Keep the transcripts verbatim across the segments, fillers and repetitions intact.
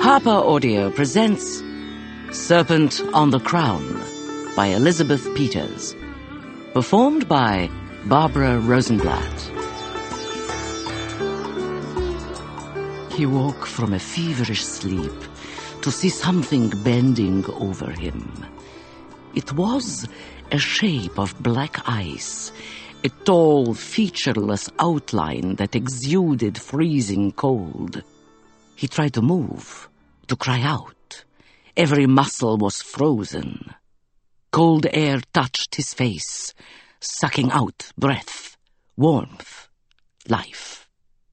Harper Audio presents Serpent on the Crown by Elizabeth Peters, performed by Barbara Rosenblatt. He woke from a feverish sleep to see something bending over him. It was a shape of black ice, a tall, featureless outline that exuded freezing cold. He tried to move, to cry out. Every muscle was frozen. Cold air touched his face, sucking out breath, warmth, life.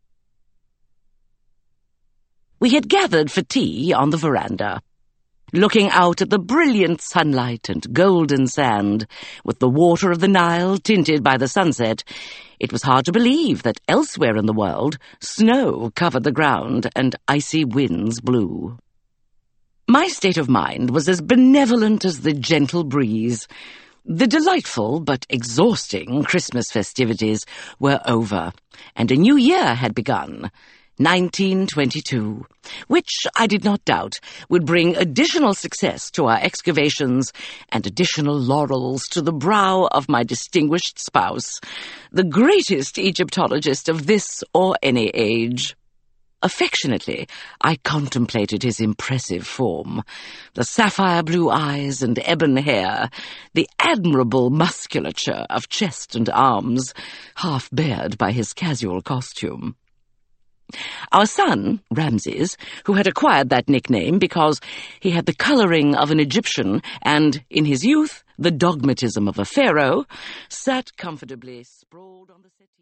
We had gathered for tea on the veranda, looking out at the brilliant sunlight and golden sand, with the water of the Nile tinted by the sunset. It was hard to believe that elsewhere in the world, snow covered the ground and icy winds blew. My state of mind was as benevolent as the gentle breeze. The delightful but exhausting Christmas festivities were over, and a new year had begun. nineteen twenty-two, which, I did not doubt, would bring additional success to our excavations and additional laurels to the brow of my distinguished spouse, the greatest Egyptologist of this or any age. Affectionately, I contemplated his impressive form, the sapphire blue eyes and ebon hair, the admirable musculature of chest and arms, half bared by his casual costume. Our son, Ramses, who had acquired that nickname because he had the coloring of an Egyptian and, in his youth, the dogmatism of a pharaoh, sat comfortably sprawled on the settee.